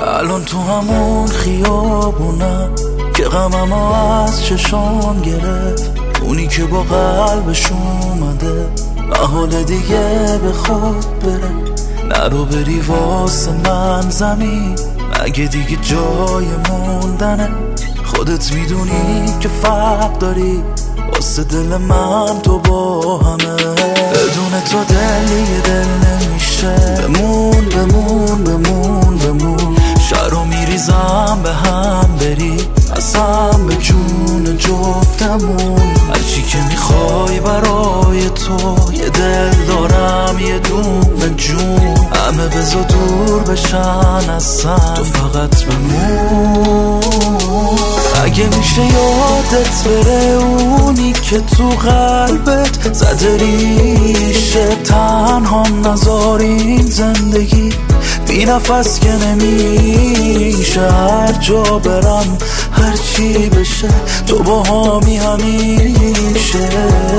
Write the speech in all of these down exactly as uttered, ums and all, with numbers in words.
الان تو همون خیابونم که غمم از چشام گرفت، اونی که با قلبش اومده محال دیگه به خود بره. نرو بری واسه من زمین، مگه دیگه جای موندنه؟ خودت میدونی که فرق داری واسه دل من تو با همه. بدون تو دلی دل نمیشه، بمون بمون بمون بمون. شرو میریزم به هم بری، اصلا به جون جفتمون. هرچی که میخوای برای تو، یه دل دارم یه دونه جون. همه بزا دور بشن اصلا، تو فقط بمون. اگه میشه یادت بره اونی که تو قلبت زده ریشه، تنها نذار این زندگی بی نفس که نمیشه. هر جا برم هر چی بشه تو با همی همیشه.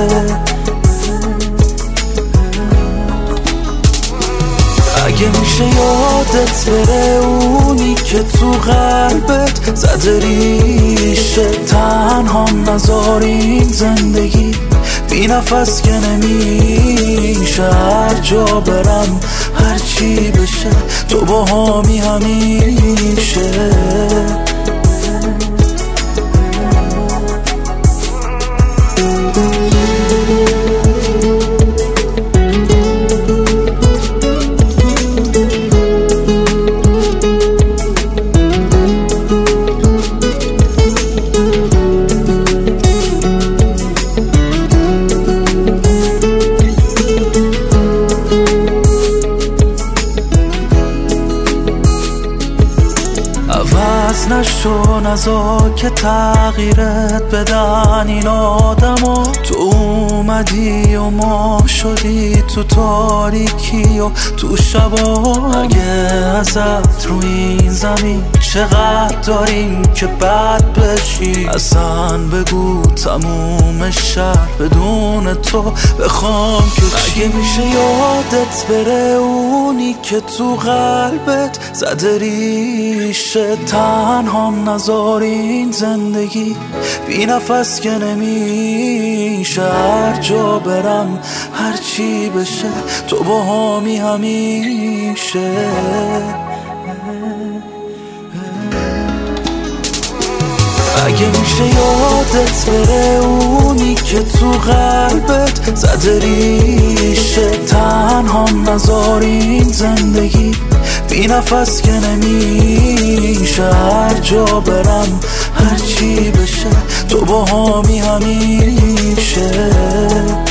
اگه میشه یادت بره اونی که تو قلبت زده ریشه، تنها نذار این زندگی بی نفس که نمیشه. هر جا برم هر چی بشه تو با همی همیشه. عوض نشو نزا که تغییرت بدن این آدما. تو اومدی و ما شدی تو تاریکی و تو شبا. اگه ازت رو این زمین چقدر داریم که بد بشی، اصلا بگو تموم شهر بدون تو بخوام که چی. اگه میشه یادت بره اونی که تو قلبت زده ریشه، تنها نذار این زندگی بی نفس که نمیشه. هر جا برم هر چی بشه تو با همی همیشه. اگه میشه یادت بره اونی که تو قلبت زده ریشه، تنها نذار این زندگی بی نفس که نمیشه. هر جا برم هر چی بشه تو با همی همیشه.